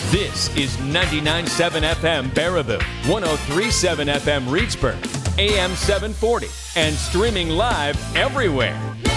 This is 99.7 FM Baraboo, 103.7 FM Reedsburg, AM 740, and streaming live everywhere.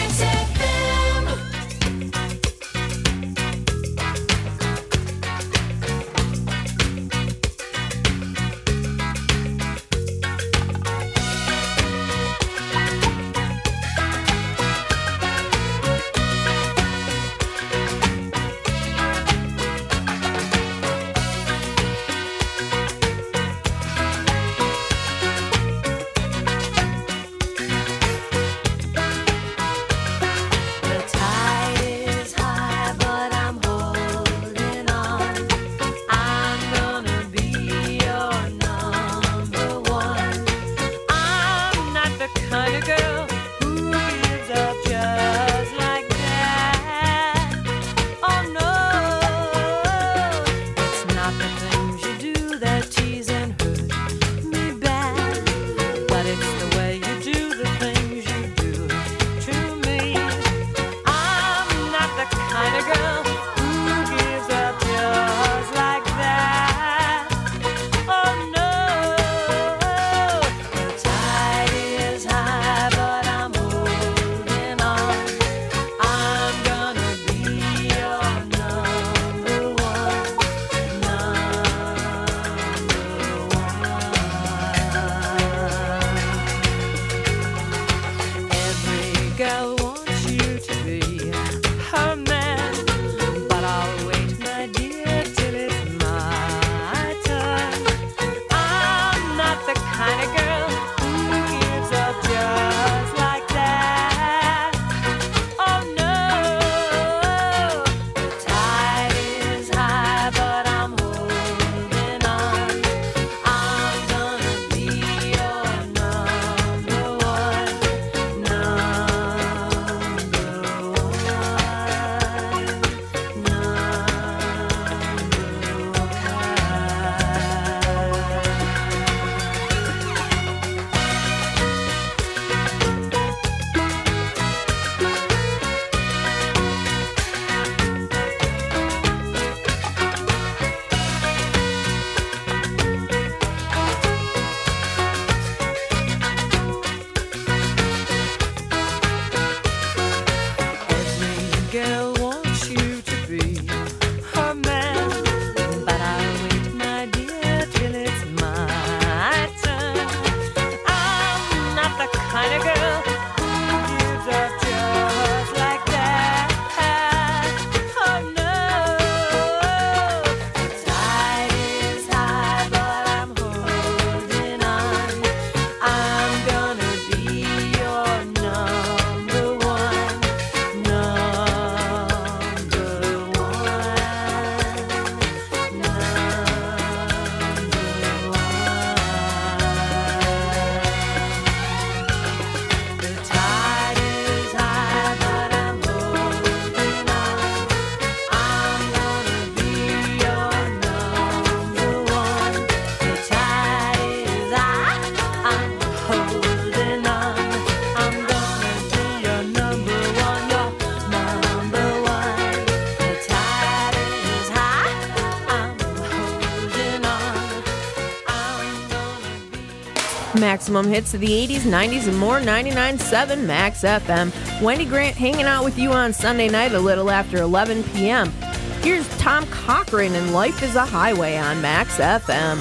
Maximum hits of the 80s, 90s, and more. 99.7 Max FM. Wendy Grant hanging out with you on Sunday night a little after 11 p.m. Here's Tom Cochrane and Life is a Highway on Max FM.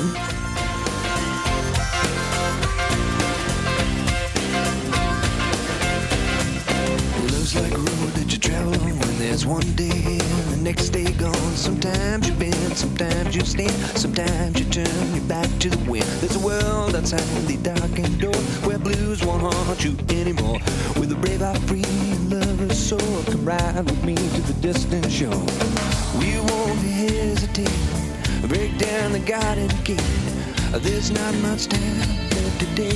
Love's like a road that you travel on when there's one day and the next day gone. Sometimes you bend, sometimes you stand, sometimes you turn your back to the wind. There's a world outside the darkened door where blues won't haunt you anymore. With a brave heart free and lover's soul, come ride with me to the distant shore. We won't hesitate, break down the garden gate. There's not much time left today.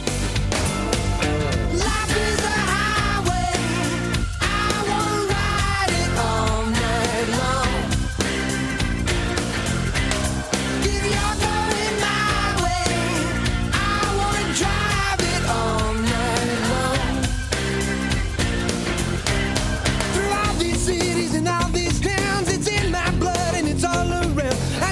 Life is a highway, I wanna ride it all night long. If you're going my way, I wanna drive it all night long. Through all these cities and all these towns, it's in my blood and it's all around.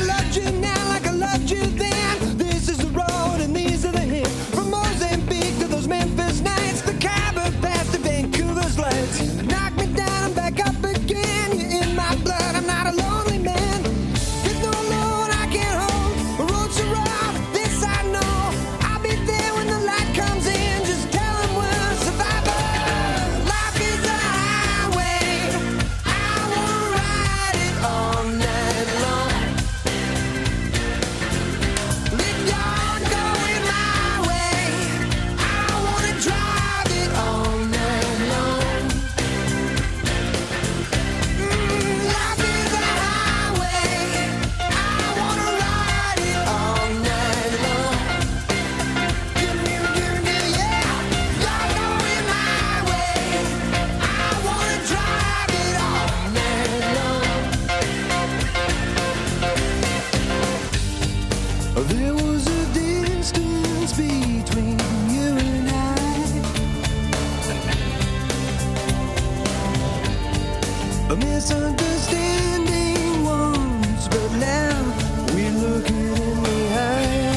A misunderstanding once, but now we're looking in the eye.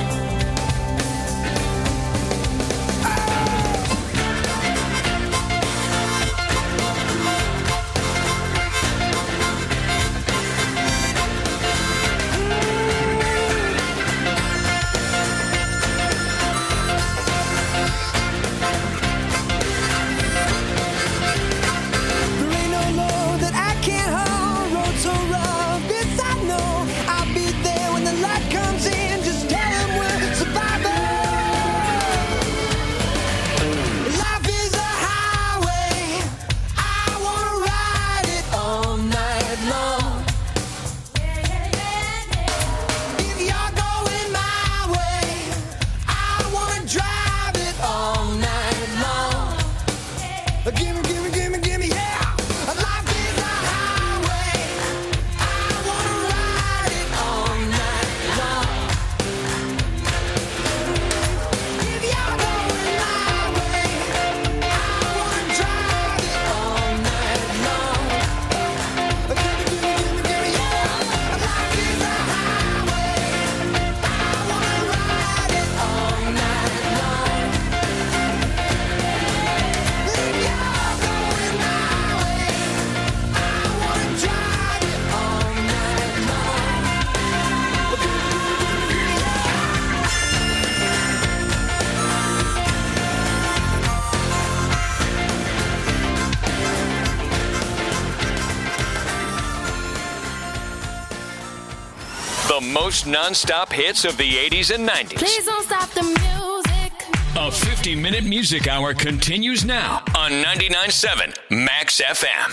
The most non-stop hits of the 80s and 90s. Please don't stop the music. A 50-minute music hour continues now on 99.7 Max FM.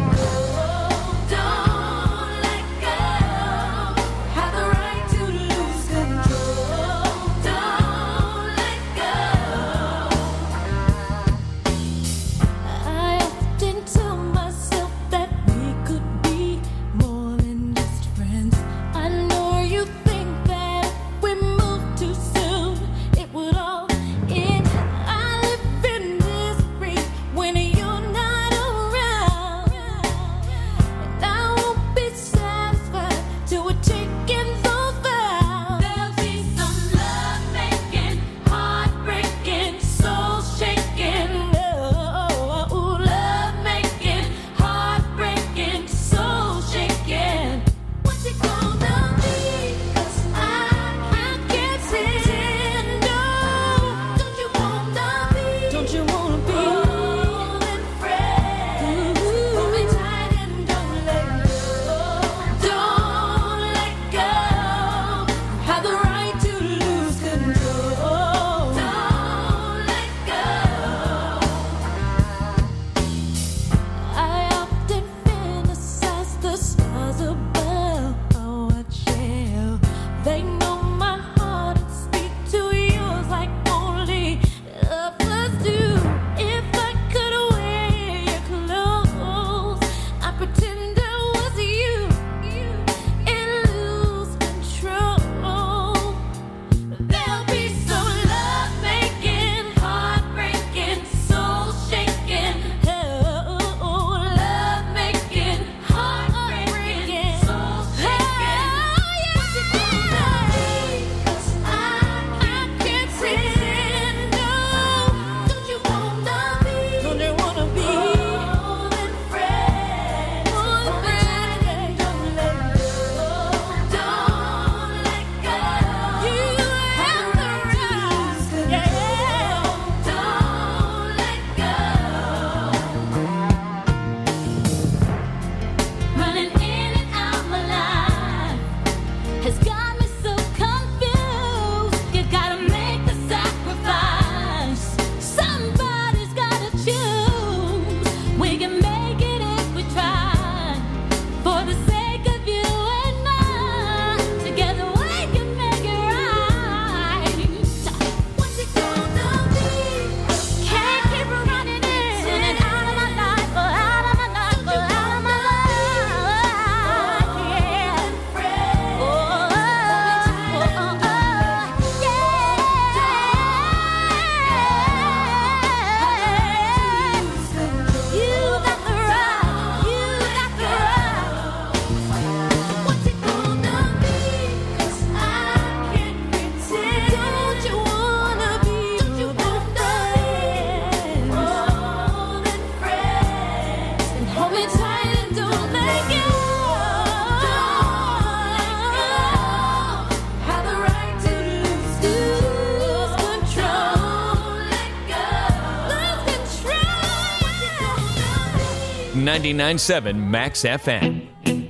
Don't let go. Have the right to lose. 99.7 Max FM.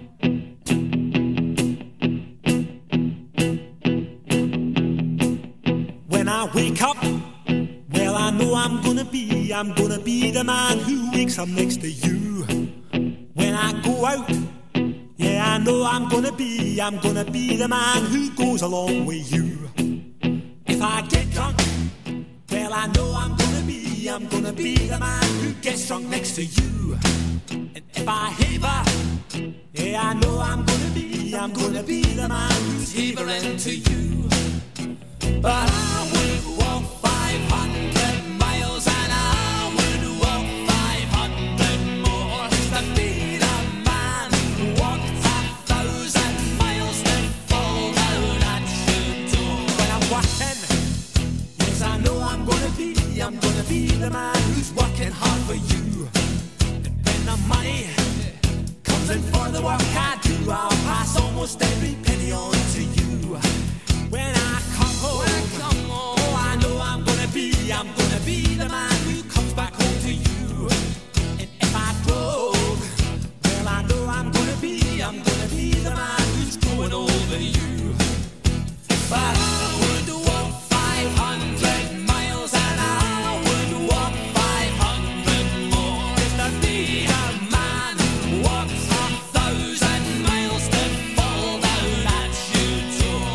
When I wake up, well, I know I'm gonna be the man who wakes up next to you. When I go out, yeah, I know I'm gonna be the man who goes along with you. If I get drunk, well, I know I'm gonna be the man who gets drunk next to you. And if I haver, yeah, I know I'm gonna be the man who's havering to you. But I would walk 500 miles and I would walk 500 more just to be the man who walked 1,000 miles to fall down at your door. When I'm walking, yes, I know I'm gonna be the man who's working hard for you. And when the money comes in for the work I do, I'll pass almost every penny on to you. When I come home, oh, I know I'm gonna be the man who comes back home to you. And if I broke, well, I know I'm gonna be the man who's growing over you. But I would walk 500 miles and I would walk 500 more just to be the man who walks 1,000 miles to fall down at your door.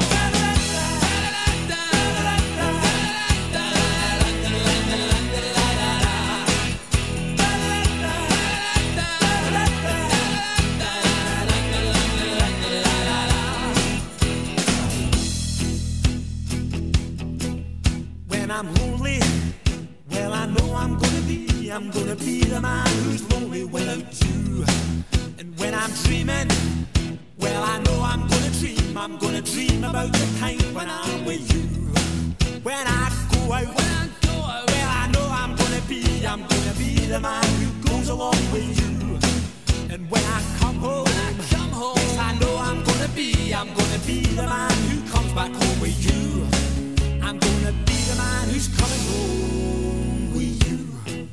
When I'm lonely, well, I know I'm gonna be the man who's lonely without you. And when I'm dreaming, well, I know I'm gonna dream about the time when I'm with you. When I go out, well, I know I'm gonna be the man who goes along with you. And when I come home, yes, I know I'm gonna be the man who comes back home with you. I'm gonna be the man who's coming home with you.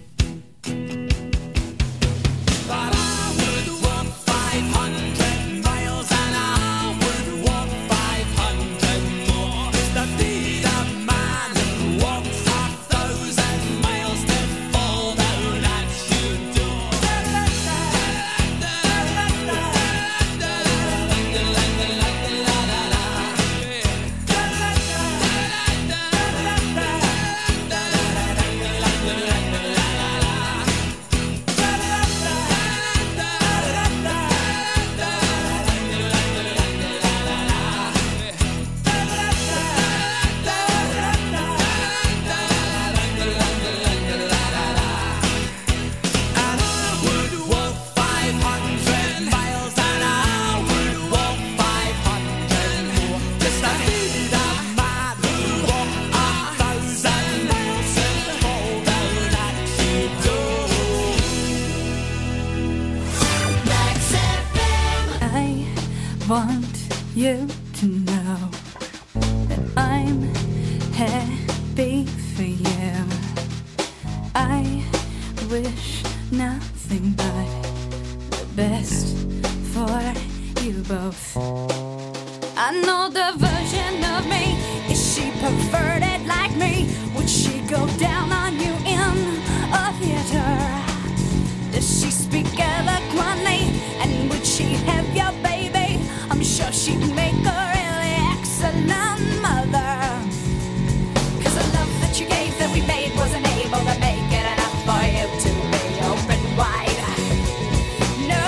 But I would walk 500 miles and I would walk 500 more just to be the man who walks 1,000 miles to fall down at your door. Want you to know that I'm happy for you. I wish nothing but the best for you both. I know the version of me. Is she perverted like me? Would she go down on you in a theater? Does she speak eloquently? And would she have your baby? I'm sure she'd make a really excellent mother. 'Cause the love that you gave that we made wasn't able to make it enough for you to be open wide. No.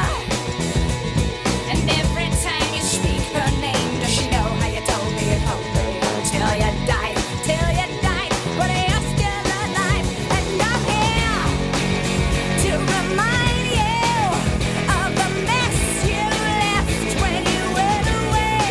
And every time you speak her name, does she know how you told me you'd hold me until you died? Till you died, but you're still alive. And I'm here to remind you of the mess you left when you went away.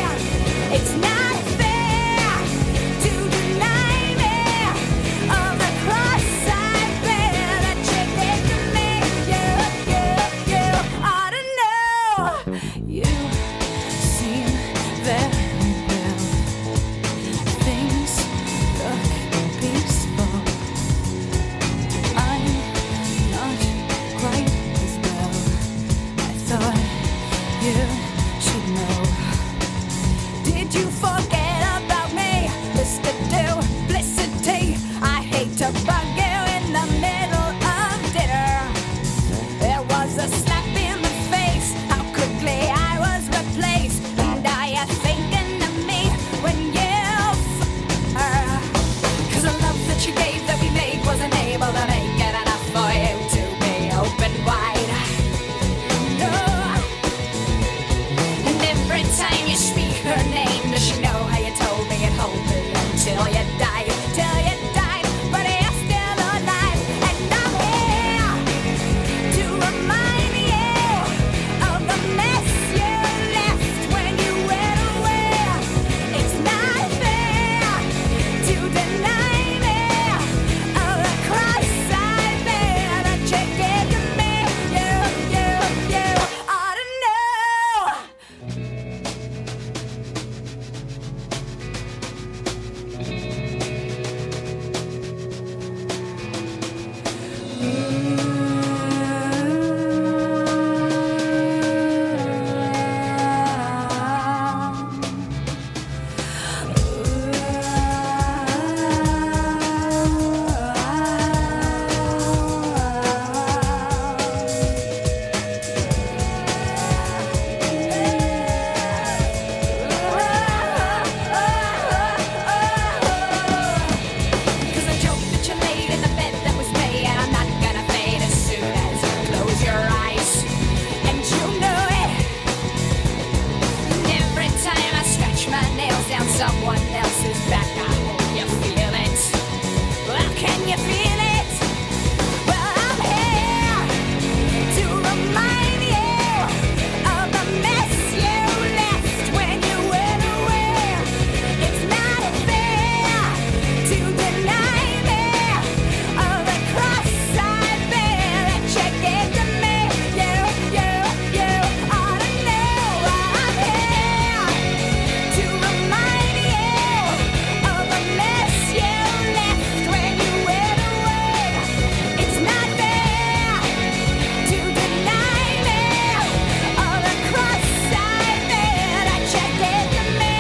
someone else's back. I hope you feel it. Well, can you feel it? Well, I'm here to remind you of the mess you left when you went away. It's not fair to deny me of the cross I bear that you gave to me. You ought to know I'm here to remind you of the mess you left when you went away. It's not fair to deny me of the cross I bear that you gave to me.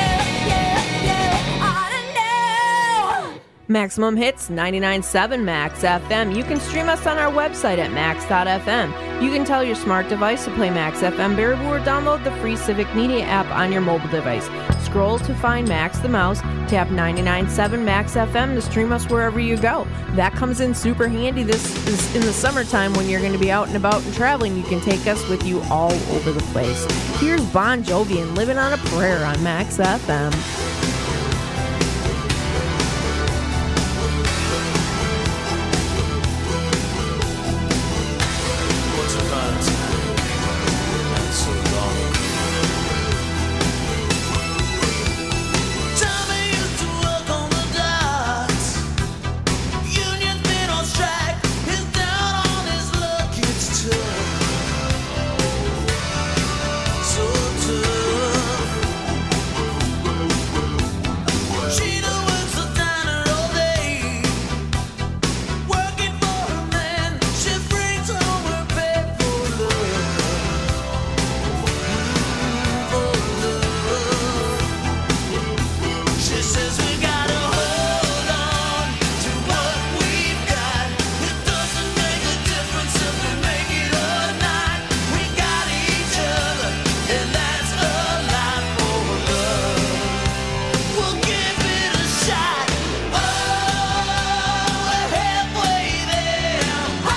You ought to know. Maximum Hits 99.7 Max FM. You can stream us on our website at max.fm. You can tell your smart device to play Max FM Baraboo or download the free Civic Media app on your mobile device. Scroll to find Max the Mouse, tap 99.7 Max FM to stream us wherever you go. That comes in super handy. This is in the summertime when you're going to be out and about and traveling. You can take us with you all over the place. Here's Bon Jovi and Living on a Prayer on Max FM. What's about not so long Tommy used to work on the docks. Union's been on strike. He's down on his luck. It's tough. So tough. Sheena works the diner all day, working for her man. She brings home her bed for love. She says we gotta hold on to what we've got. It doesn't make a difference if we make it or not. We got each other, and that's a lot for love. We'll give it a shot. Oh, we're halfway there. Oh,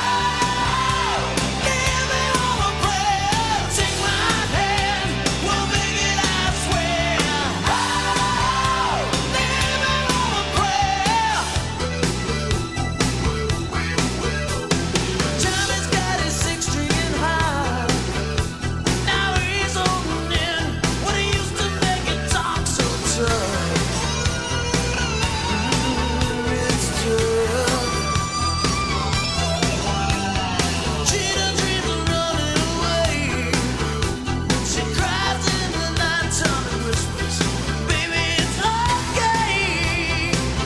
give me all a prayer. Take my hand, we'll make it, I swear. Oh, give me all a prayer. Tommy's got his six-string high. Now he's holding in what he used to make it talk so tough. It's tough. Cheetah dreams of running away. She cries in the nighttime and whispers, "Baby, it's okay."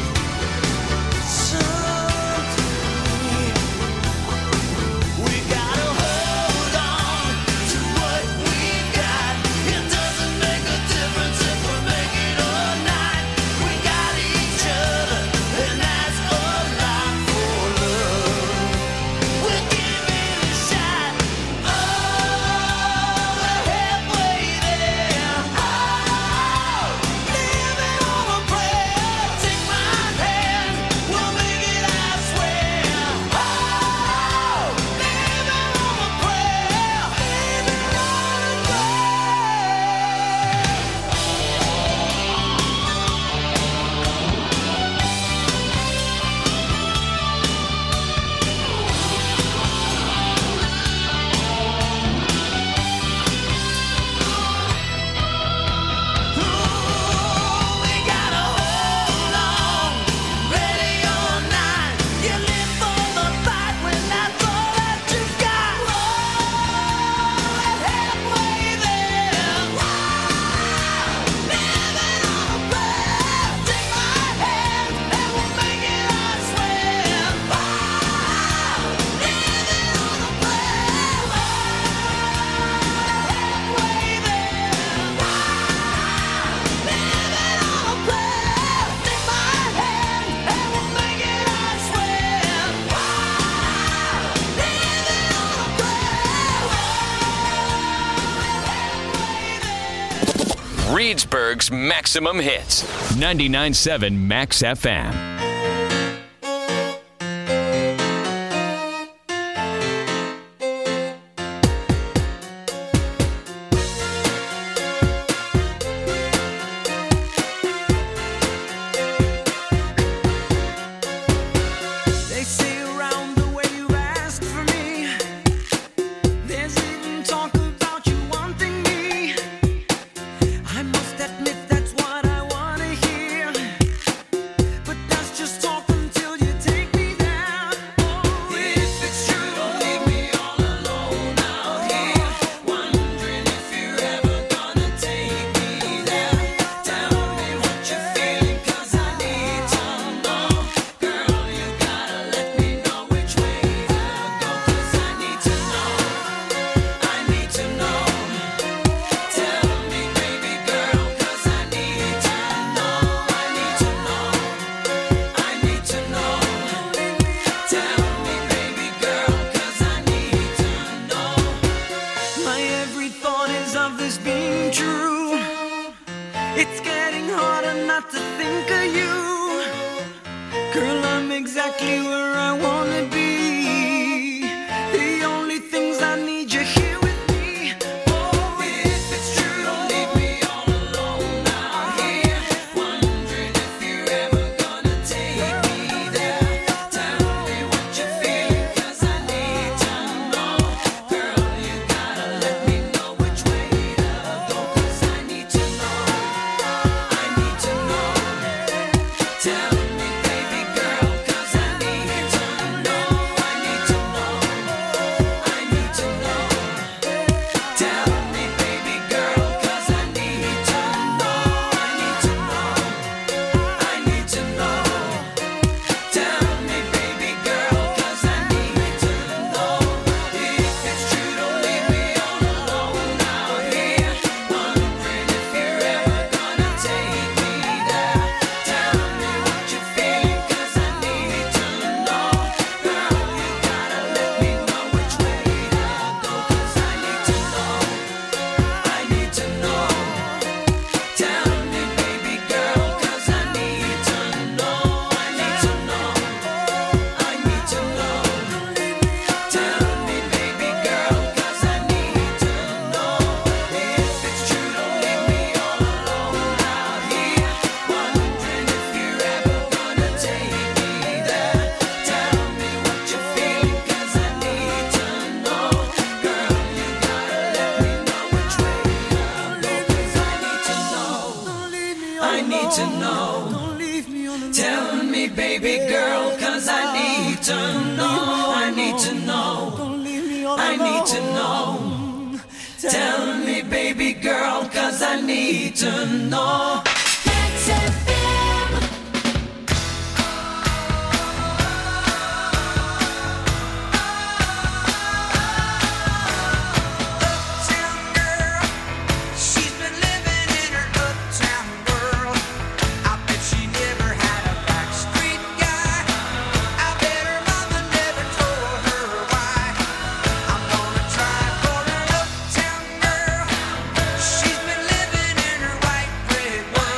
Someday we gotta hold on to what we've got. It doesn't make a difference if we make it or not. We got each other, and that's a lot for love. We'll give it a shot. Oh, we're halfway there. Oh, live it on a prayer. Take my hand, we'll make it, I swear. Oh, live it on a prayer. Live it on a we gotta hold on, ready or not. You live for the fight when that's all that you got. Oh, we're halfway there. Living on a prayer. Take my hand and we'll make it, I swear. Living on a prayer. Halfway there. Living on a prayer. Take my hand and we'll make it, I swear. Living on a prayer. Reedsburg's Maximum Hits. 99.7 Max FM. It's getting harder not to think of you. Girl, I'm exactly where I wanna be. The only things I need you here with me. Oh, if it's true, don't leave me all alone out here. Wondering if you're ever gonna take me there. Tell me what you feel, 'cause I need to know. Girl, you gotta let me know which way to go, 'cause I need to know. I need to know. Tell me, baby girl, 'cause I need to know. I need to know. I need to know. Tell me, baby girl, 'cause I need to know. I need to know. I need to know. Tell me, baby girl, 'cause I need to know. If it's true, don't leave me all alone out here. Wondering if you're ever gonna take me there. Tell me what you feel, 'cause I need to know. Girl, you gotta let me know which way to go, 'cause I need to know. I need to know. Tell me, baby girl, 'cause I need to know. I need to know. I need to know. Tell me, baby girl, 'cause I need to know. If it's true, don't leave me all alone out here. Wondering if you're ever gonna take me there. Tell me what you feel, 'cause I need to know. Girl, you gotta let me know which way to go, 'cause I need to know. I need to know. Tell me, baby girl, 'cause I need to know. I need to know. I need to know. Tell me, baby girl, 'cause I need to know. Uptown girl, she's been living in her uptown world. I bet she never had a backstreet guy. I bet her mama never told her why. I'm gonna try for an uptown girl. She's been living in her white bread world.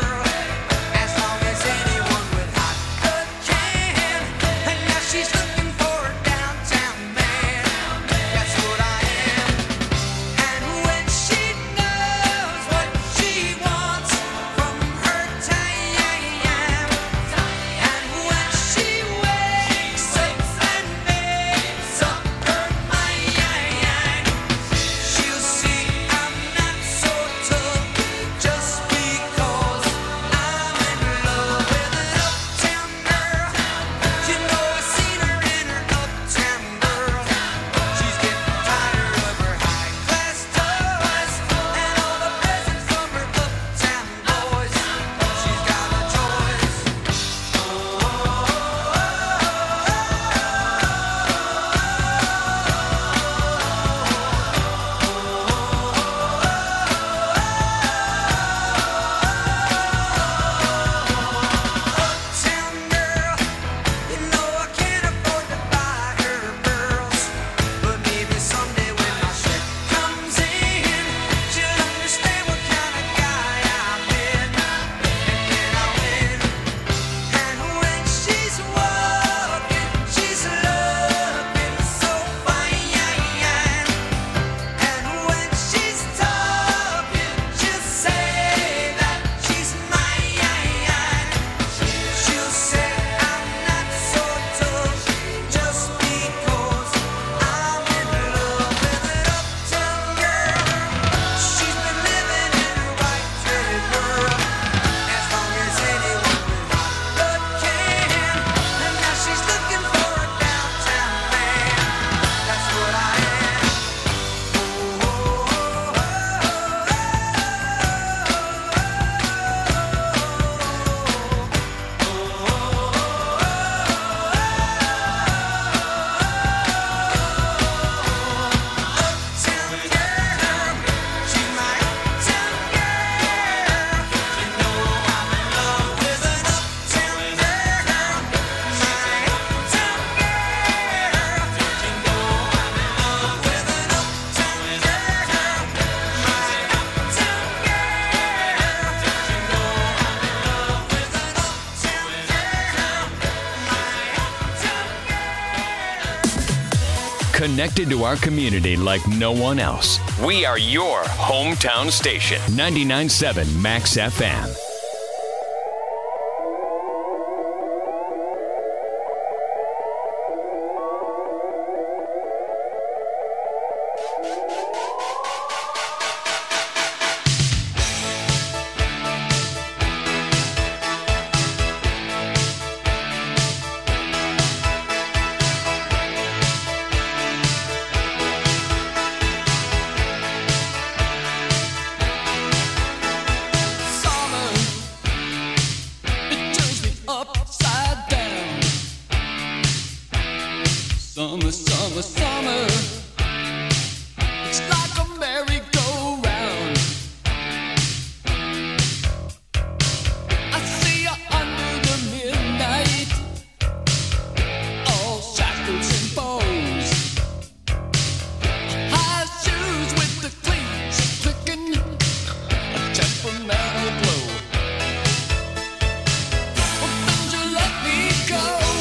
Connected to our community like no one else. We are your hometown station. 99.7 Max FM. Summer, summer, summer. It's like a merry-go-round. I see you under the midnight, all shackles and bows. High shoes with the cleats clicking, a temperamental glow. Well, don't you let me go.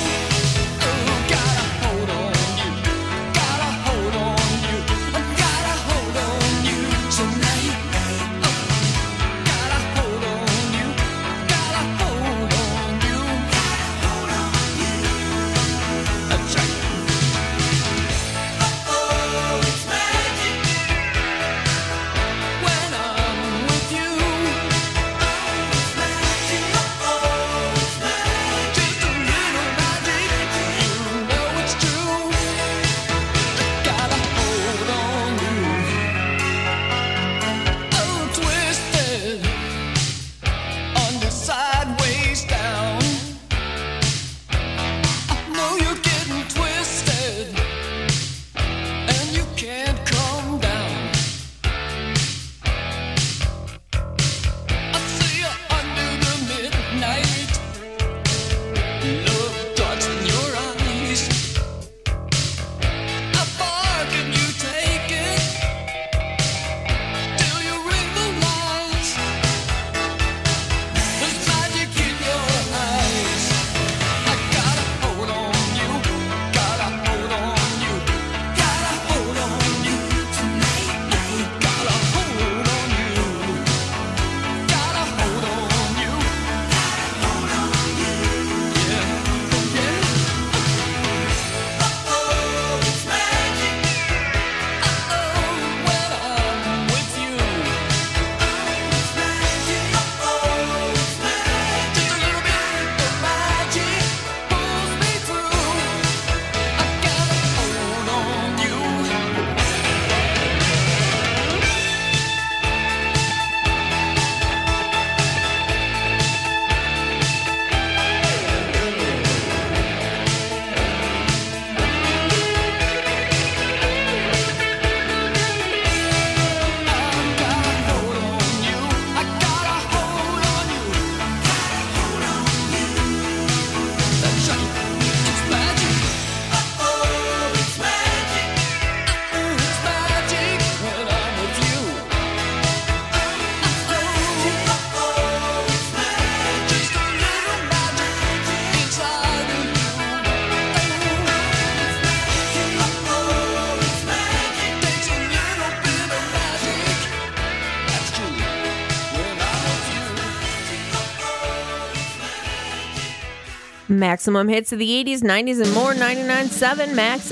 Maximum hits of the 80s, 90s, and more. 99.7 Max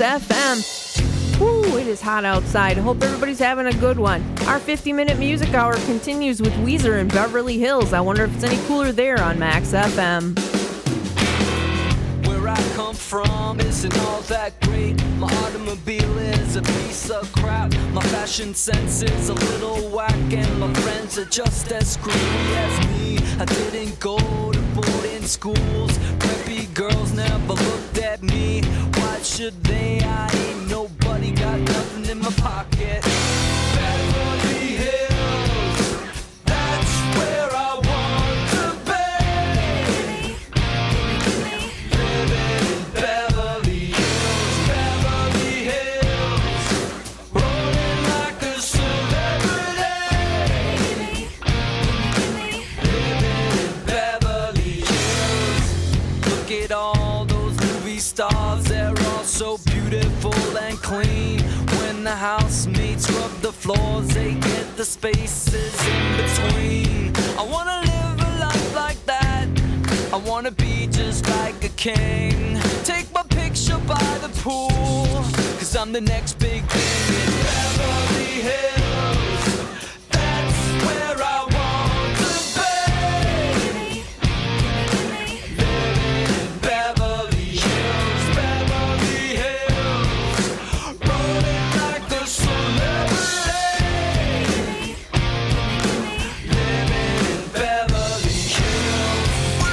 FM. Woo, it is hot outside. Hope everybody's having a good one. Our 50-minute music hour continues with Weezer in Beverly Hills. I wonder if it's any cooler there on Max FM. Where I come from isn't all that great. My automobile is a piece of crap. My fashion sense is a little whack, and my friends are just as screwy as me. I didn't go to boarding schools. Preppy girls never looked at me. Why should they? I ain't nobody, got nothing in my pocket. Beverly Hills, that's where I want to be. Living in Beverly Hills, Beverly Hills, rolling like a celebrity. Living in Beverly Hills. Look at all those movie stars, they're all so beautiful and clean. floors, they get the spaces in between. I wanna live a life like that. I wanna be just like a king. Take my picture by the pool, 'cause I'm the next big thing in Beverly Hills. That's where I want to be. Living in Beverly Hills, Beverly Hills. Rolling like a celebrity. Living in Beverly Hills.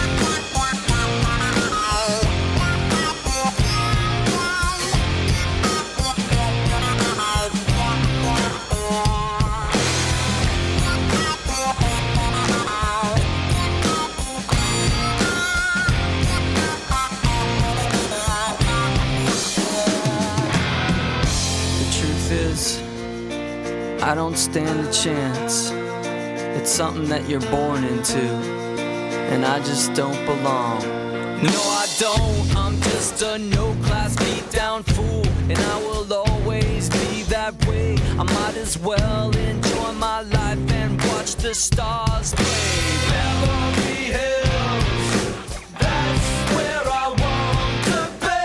I don't stand a chance. It's something that you're born into, and I just don't belong. No, I don't. I'm just a no-class beat-down fool, and I will always be that way. I might as well enjoy my life and watch the stars play. Beverly Hills, that's where I want to be.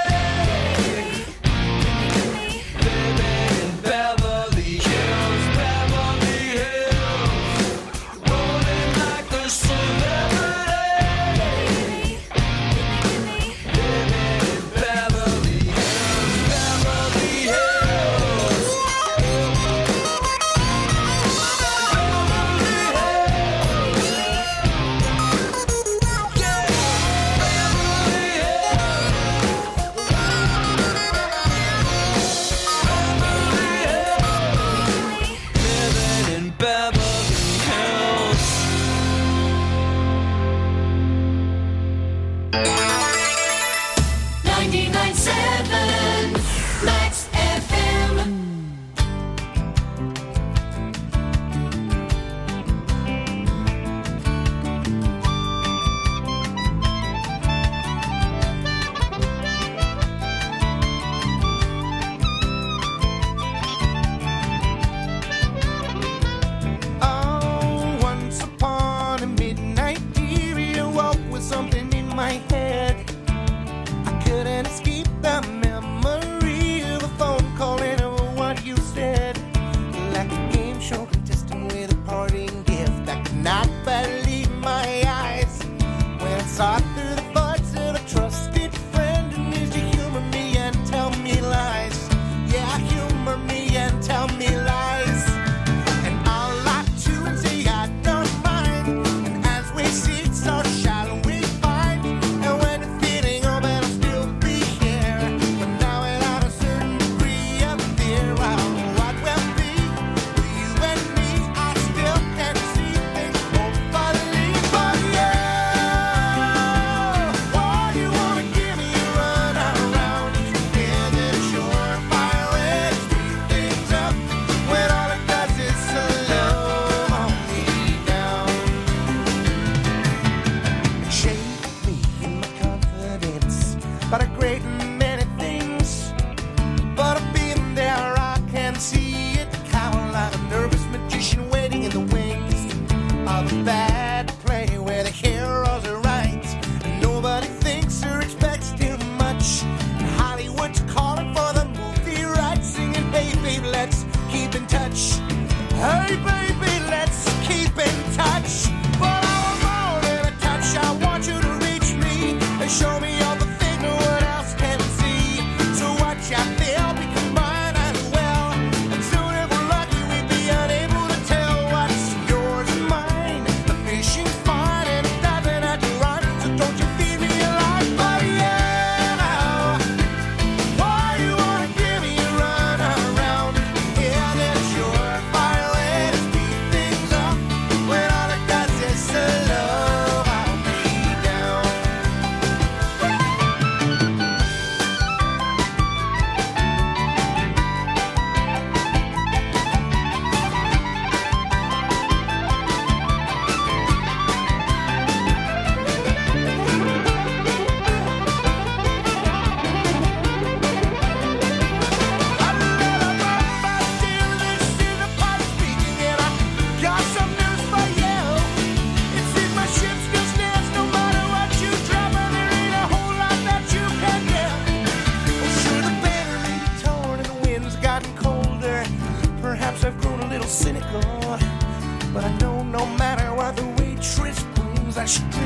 Living in Beverly Hills, Beverly Hills. Rolling like a celebrity. Living in Beverly Hills, Beverly Hills. Living in Beverly Hills. 99.7 Max FM. Oh, once upon a midnight period, awoke with something in my head. I couldn't escape the memory of a phone call and of what you said. Like a game show contestant with a parting gift. I could not believe my eyes when I saw through the buds of a trusted friend who needs to humor me and tell me lies. Yeah, humor me and tell me lies. And I'll lie to and say I don't mind. And as we seek, so shall we find. And when the feeling over, I'll still be here. But now without a certain degree of fear, well, what will be with you and me? I still can't see things hopefully for you.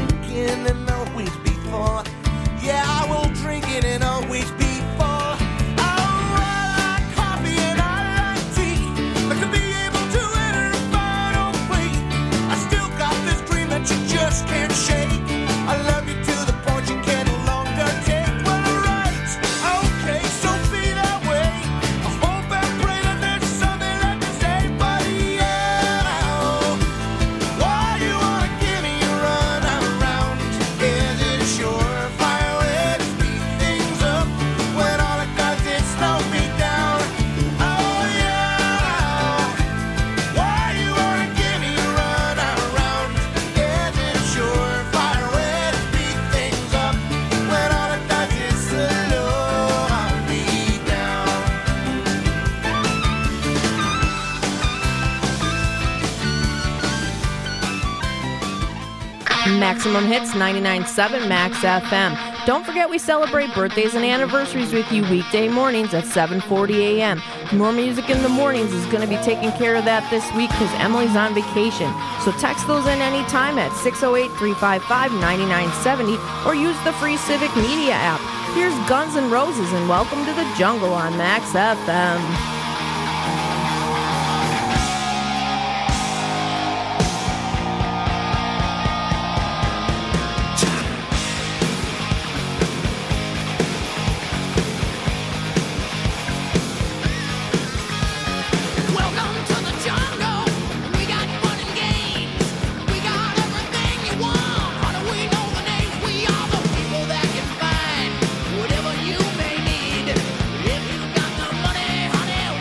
drinking and always be full. Yeah, I will drink it and always be full. Oh, I like coffee and I like tea, but to be able to enter a final plea, I still got this dream that you just can't shake. I love you to the point you can no longer take. Well, right, okay, so be that way. I hope and pray that there's something left to say, but yeah, why you wanna give me a run around? Is it a surefire way to speed things up when all it does is slow me down? Oh yeah, why you wanna give me a run around? Is it a surefire way to speed things up when all it does is slow me down? Maximum Hits 99.7 Max FM. Don't forget we celebrate birthdays and anniversaries with you weekday mornings at 7:40 a.m. More Music in the Mornings is going to be taking care of that this week because Emily's on vacation. So text those in anytime at 608-355-9970 or use the free Civic Media app. Here's Guns N' Roses and Welcome to the Jungle on Max FM. Welcome to the jungle. We got fun and games. We got everything you want. How do we know the names? We are the people that can find whatever you may need. If you got the money, honey,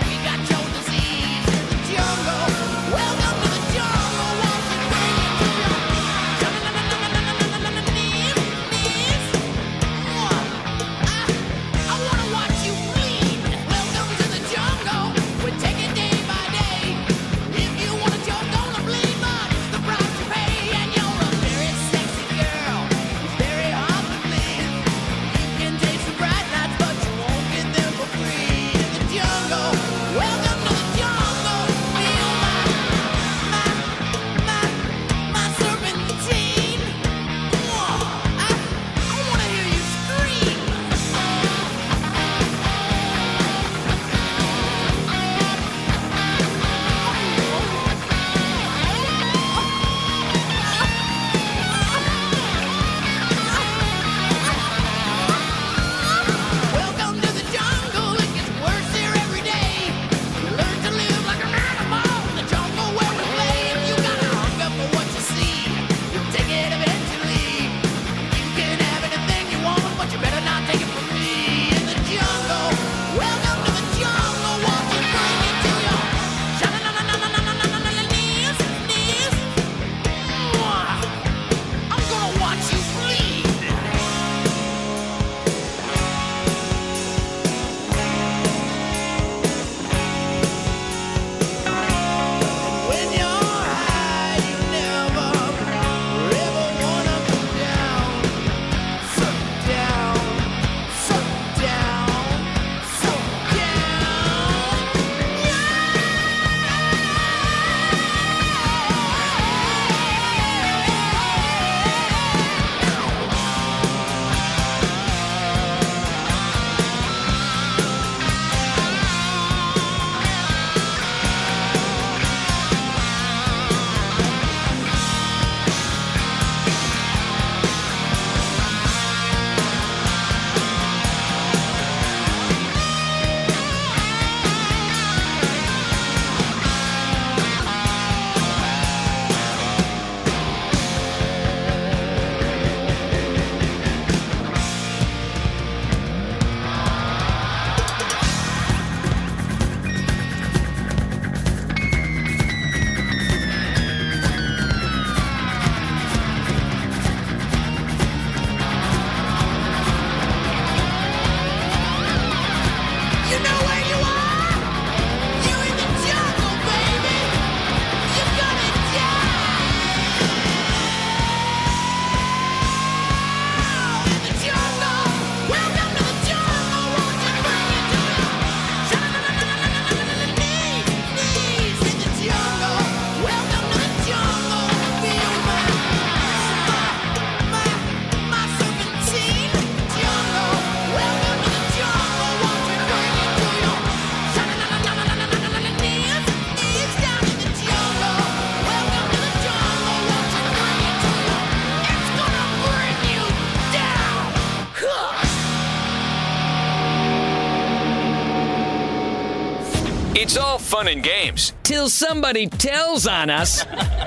It's all fun and games. Till somebody tells on us.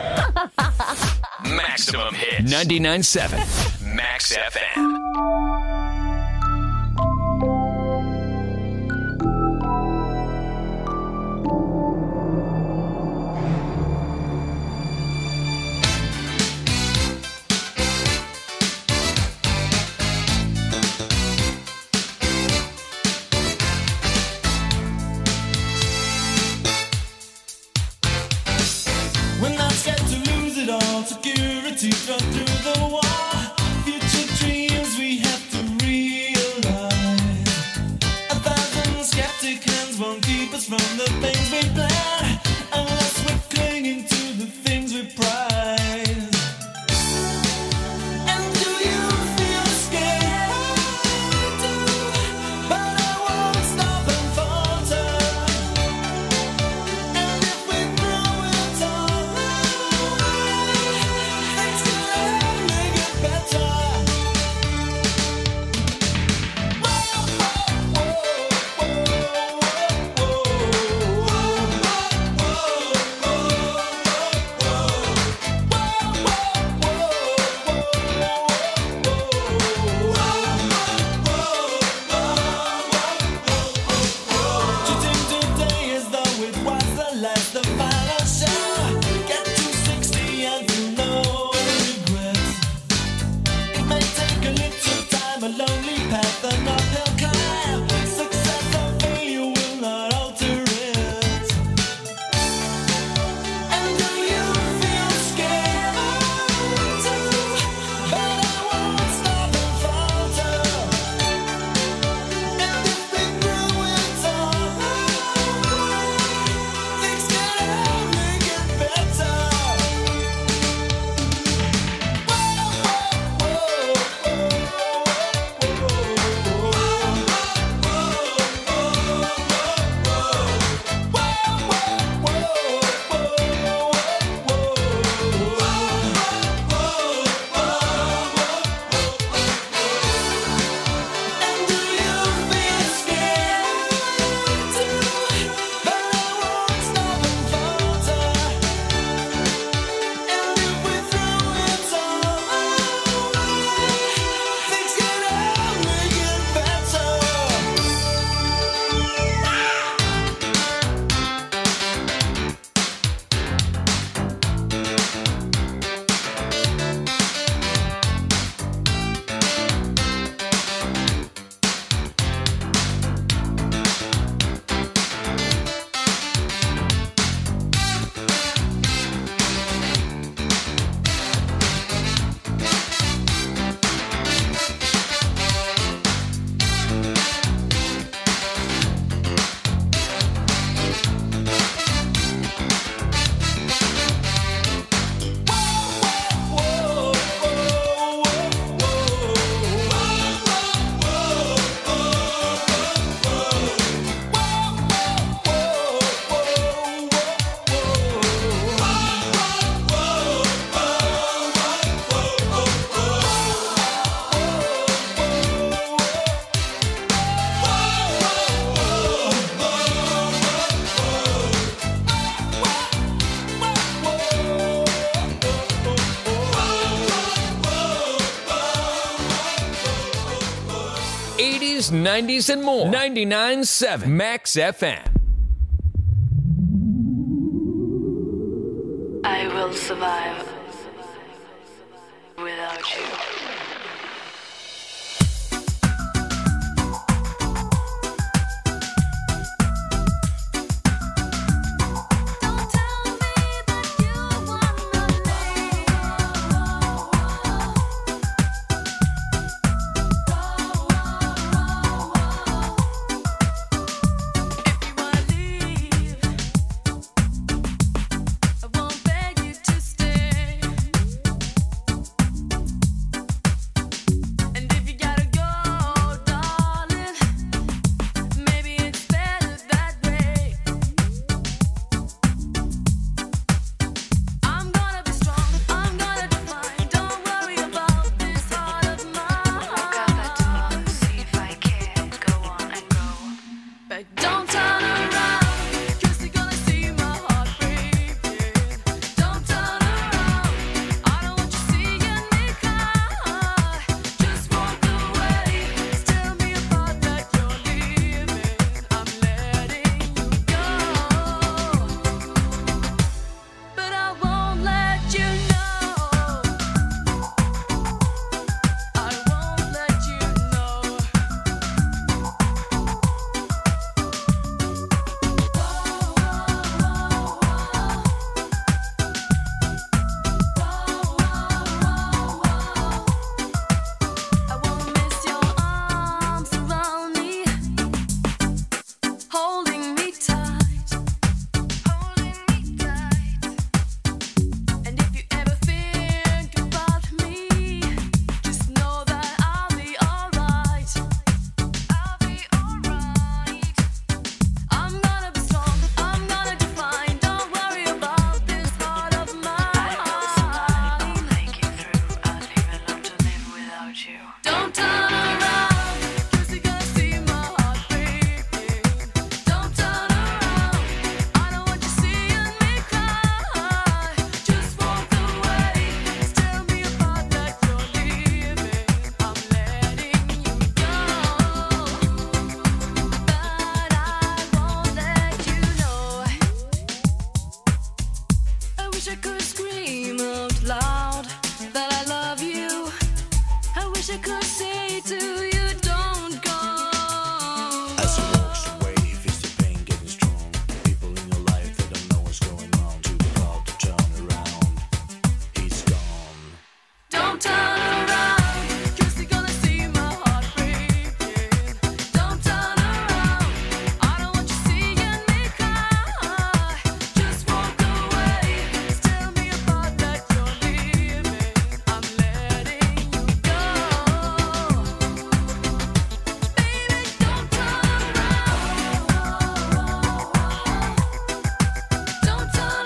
Maximum Hits. 99.7 Max FM. We're not scared to lose it all. Security cut through the wall. Future dreams we have to realize. 1,000 skeptic hands won't keep us from the things we plan, unless we're clinging to the things we prize. And do you feel scared? But I won't stop and falter. And if we throw it all away, things can only get better. Treating today as though it was the last, the final show. Get to 60 and feel no regrets. It may take a little time, a lonely path, an uphill climb. Success or failure will not alter it. And do you feel scared too? But I won't stop and falter. And if we throw it all away, things can only get better. And do you feel scared too? But I won't stop and falter. And if we throw it all away, things can only get better. '80s, '90s, and more. 99.7 Max FM. I will survive without you. I won't beg you to stay. wish I could say to you, don't go. As he walks away, he feels the pain getting strong. People in your life that don't know what's going on. Too proud to turn around. He's gone. Don't turn around, 'cause you're gonna see my heart breaking. Don't turn around, I don't want you seeing me cry. Just walk away, tell me about that you're leaving. I'm letting you go. Baby, don't turn around. Don't turn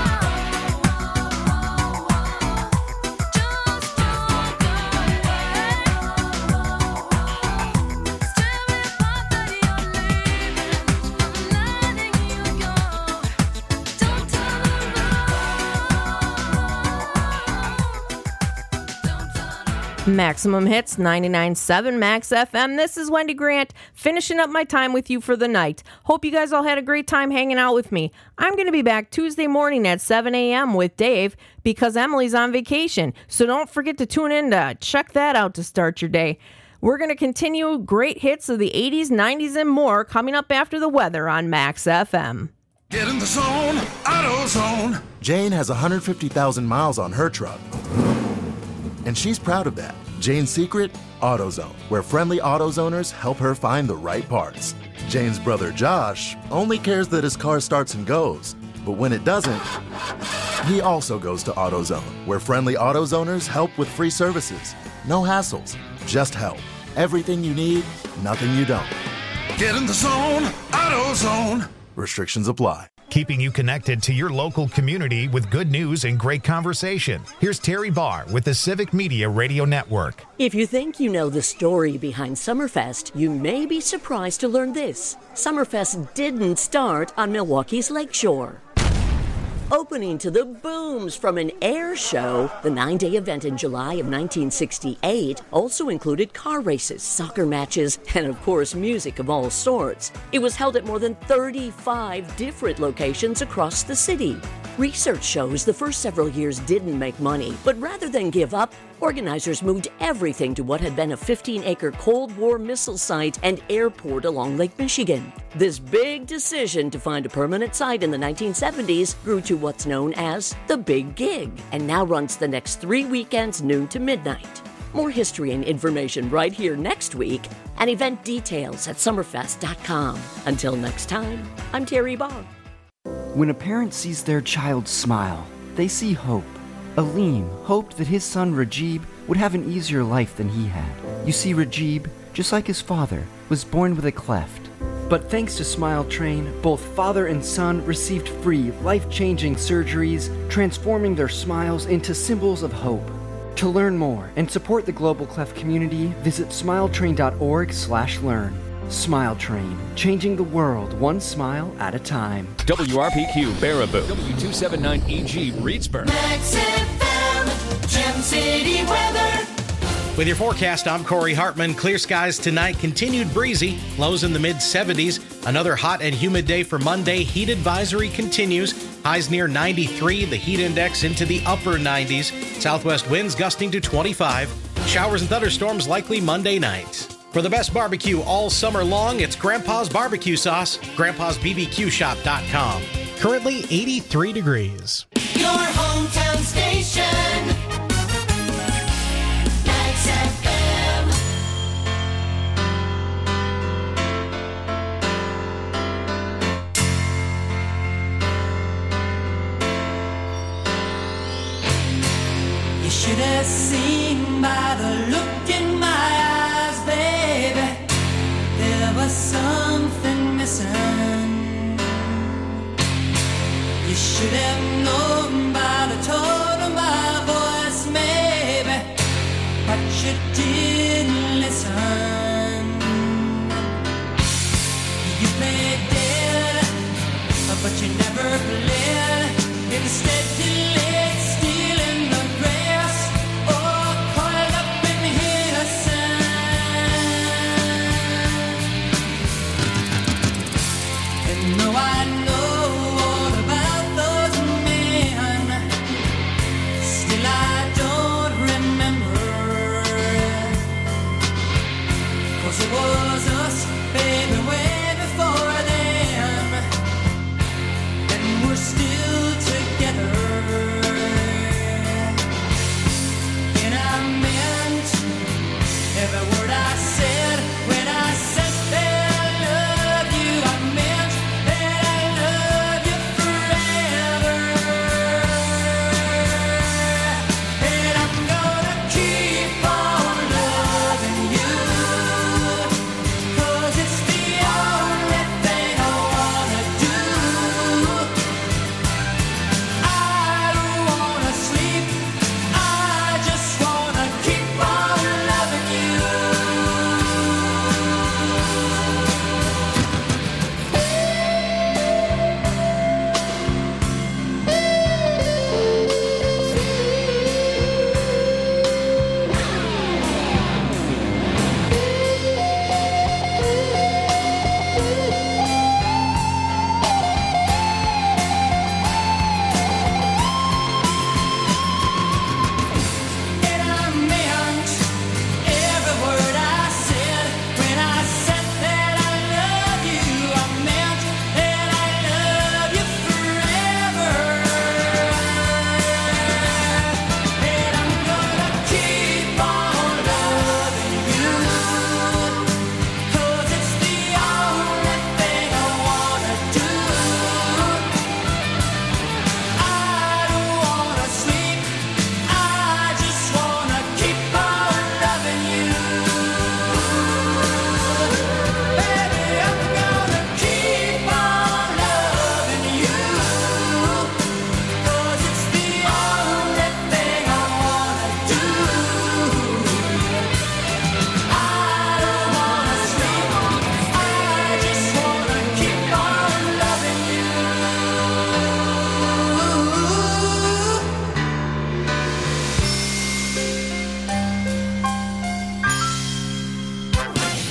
Maximum Hits 99.7 Max FM. This is Wendy Grant, finishing up my time with you for the night. Hope you guys all had a great time hanging out with me. I'm going to be back Tuesday morning at 7 a.m. with Dave because Emily's on vacation. So don't forget to tune in to check that out to start your day. We're going to continue great hits of the 80s, 90s, and more coming up after the weather on Max FM. Get in the zone, AutoZone. Jane has 150,000 miles on her truck. And she's proud of that. Jane's secret? AutoZone, where friendly AutoZoners help her find the right parts. Jane's brother Josh only cares that his car starts and goes. But when it doesn't, he also goes to AutoZone, where friendly AutoZoners help with free services. No hassles, just help. Everything you need, nothing you don't. Get in the zone, AutoZone. Restrictions apply. Keeping you connected to your local community with good news and great conversation. Here's Terry Barr with the Civic Media Radio Network. If you think you know the story behind Summerfest, you may be surprised to learn this. Summerfest didn't start on Milwaukee's lakeshore. Opening to the booms from an air show, the 9-day event in July of 1968 also included car races, soccer matches, and of course music of all sorts. It was held at more than 35 different locations across the city. Research shows the first several years didn't make money, but rather than give up, organizers moved everything to what had been a 15-acre Cold War missile site and airport along Lake Michigan. This big decision to find a permanent site in the 1970s grew to what's known as the Big Gig, and now runs the next 3 weekends noon to midnight. More history and information right here next week, and event details at summerfest.com. Until next time, I'm Terry Barr. When a parent sees their child smile, they see hope. Aleem hoped that his son Rajib would have an easier life than he had. You see, Rajib, just like his father, was born with a cleft. But thanks to Smile Train, both father and son received free, life-changing surgeries, transforming their smiles into symbols of hope. To learn more and support the global cleft community, visit smiletrain.org/learn. Smile Train, changing the world one smile at a time. WRPQ Baraboo, W279EG Reedsburg. Max FM, Gem City weather. With your forecast, I'm Corey Hartman. Clear skies tonight, continued breezy, lows in the mid-70s. Another hot and humid day for Monday. Heat advisory continues. Highs near 93, the heat index into the upper 90s. Southwest winds gusting to 25. Showers and thunderstorms likely Monday night. For the best barbecue all summer long, it's Grandpa's Barbecue Sauce, grandpa'sbbqshop.com. Currently 83 degrees. Your hometown station. Max FM. You should have seen by the look in my eyes, baby, there was something missing. You should have known by the tone of my voice, maybe, but you didn't listen. You played dead, but you never played. Instead you laid still in the grass, or coiled up in innocence. And though I know all about those men, still I don't remember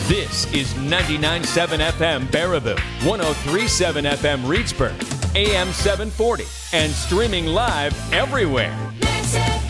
This is 99.7 FM Baraboo, 103.7 FM Reedsburg, AM 740, and streaming live everywhere. Mix FM.